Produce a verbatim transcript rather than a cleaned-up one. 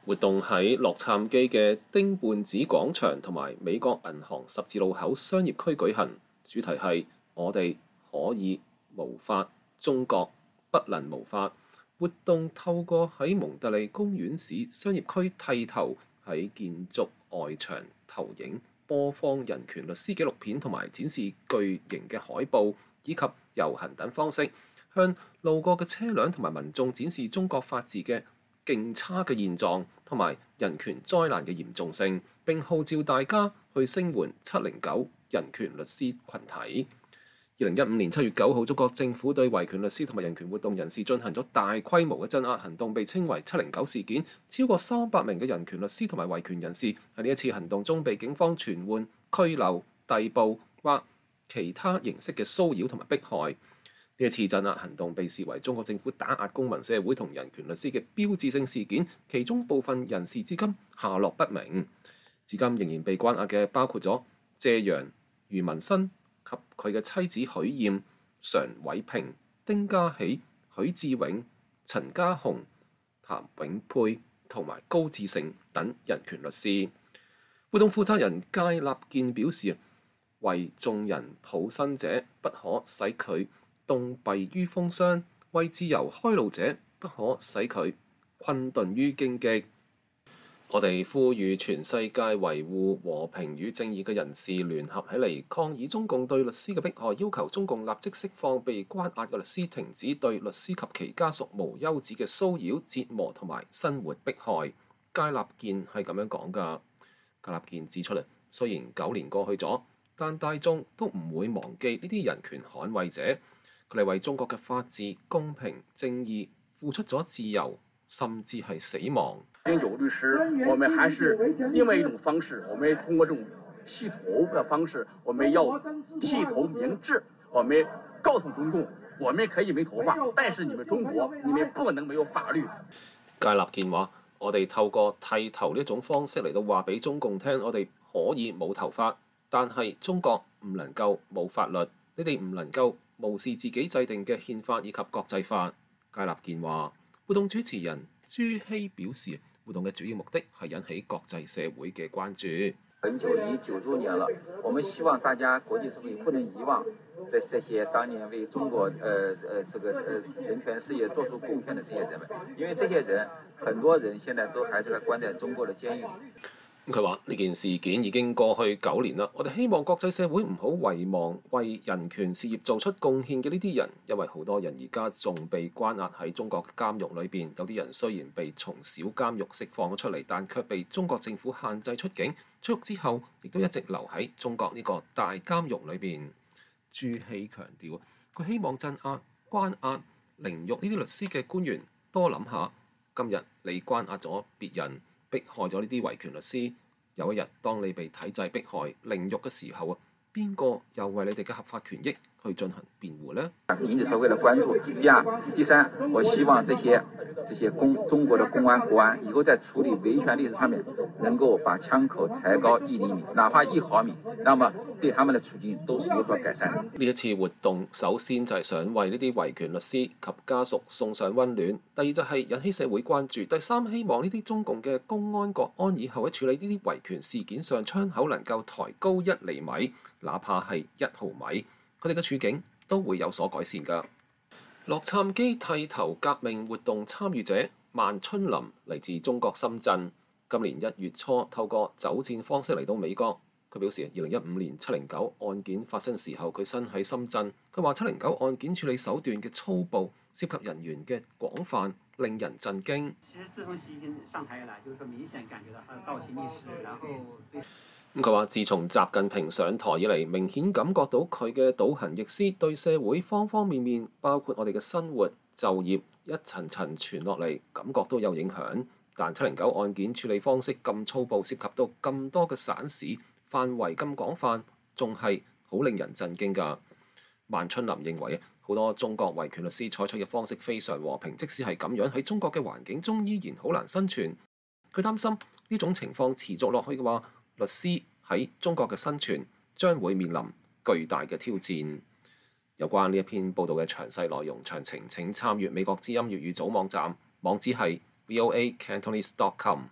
活動喺洛杉磯嘅丁半子廣場同埋美國銀行十字路口商業區舉行，主題係我哋可以無法，中國不能無法。活動透過喺蒙特利公園市商業區剃頭，喺建築外牆投影、播放人權律師紀錄片同埋展示巨型嘅海報，以及遊行等方式，向路過嘅車輛同埋民眾展示中國法治嘅勁差嘅現狀同埋人權災難嘅嚴重性，並號召大家去聲援七零九人權律師群體。二零一五年七月九號，中國政府對維權律師同埋人權活動人士進行咗大規模嘅鎮壓行動，被稱為七零九事件。超過三百名嘅人權律師同埋維權人士喺呢一次行動中被警方傳喚、拘留、逮捕或其他形式嘅騷擾同埋迫害。呢一次鎮壓行動被視為中國政府打壓公民社會同人權律師嘅標誌性事件，其中部分人士至今下落不明。至今仍然被關押嘅包括咗謝陽、余文新及佢嘅妻子許艷、常偉平、丁家喜、許志永、陳家雄、譚永佩同埋高志成等人權律師。活動負責人介立健表示：為眾人抱薪者，不可使佢凍斃於風霜；為自由開路者，不可使佢困頓於荊棘。我哋呼籲全世界維護和平與正義嘅人士聯合起嚟，抗議中共對律師嘅迫害，要求中共立即釋放被關押嘅律師，停止對律師及其家屬無休止嘅騷擾、折磨同埋生活迫害。介立健係咁樣講㗎。介立健指出嚟，雖然九年過去咗，但大眾都唔會忘記呢啲人權捍衛者，佢哋為中國嘅法治、公平、正義付出咗自由，甚至係死亡。 有律師，我們還是另外一種方式，我們通過這種剃頭的方式，我們要剃頭明志，我們告訴中共，我們可以沒頭髮，但是你們中國，你們不能沒有法律。 介立健話：我哋透過剃頭呢種方式嚟到話俾中共聽，我哋可以冇頭髮，但係中國唔能夠冇法律，你哋唔能夠無視自己制定嘅憲法以及國際法。介立健話：活動主持人朱希表示，活動嘅主要目的係引起國際社會嘅關注。 很久已九周年了，我們希望大家國際社會不能遺忘這這些當年為中國呃呃這個呃人權事業做出貢獻的這些人們，因為這些人很多人現在都還是關在中國的監獄裏。 佢話呢件事件已經過去九年啦，我哋希望國際社會唔好遺忘為人權事業做出貢獻嘅呢啲人，因為好多人而家仲被關押喺中國監獄裏邊，有啲人雖然被從小監獄釋放咗出嚟，但卻被中國政府限制出境，出獄之後亦都一直留喺中國呢個大監獄裏邊。朱希強調，佢希望鎮壓、關押、凌辱呢啲律師嘅官員多諗下，今日你關押咗別人，迫害咗呢啲維權律師，有一日當你被體制迫害、凌辱嘅時候啊，邊個又為你哋嘅合法權益去進行辯護呢？ 引起社會的關注。第二、第三，我希望這些這些公中國的公安、國安以後在處理維權律師上面，能夠把槍口抬高一厘米，哪怕一毫米，那麼對他們的處境都是有所改善。 呢一次活動首先就係想為呢啲維權律師及家屬送上溫暖，第二就係引起社會關注，第三希望呢啲中共嘅公安國安以後喺處理呢啲維權事件上，窗口能夠抬高一厘米，哪怕係一毫米，佢哋嘅處境都會有所改善㗎。洛杉磯剃頭革命活動參與者萬春林嚟自中國深圳，今年一月初透過走線方式嚟到美國。佢表示，二零一五年七零九案件發生時候，佢身喺深圳。佢話七零九案件處理手段嘅粗暴，涉及人員嘅廣泛，令人震驚。 其實自從習近平上台以來，就是說明顯感覺到他的倒行逆施，然後對。 咁佢話，自從習近平上台以嚟，明顯感覺到佢嘅倒行逆施對社會方方面面，包括我哋嘅生活、就業，一層層傳落嚟，感覺都有影響。但七零九案件處理方式咁粗暴，涉及到咁多嘅省市，範圍咁廣泛，仲係好令人震驚㗎。萬春林認為，好多中國維權律師採取嘅方式非常和平，即使係咁樣喺中國嘅環境中，依然好難生存。佢擔心呢種情況持續落去嘅話，律師喺中國嘅生存將會面臨巨大嘅挑戰。有關呢一篇報道嘅詳細內容詳情，請參閱美國之音粵語組網站，網址係 v o a cantonese dot com。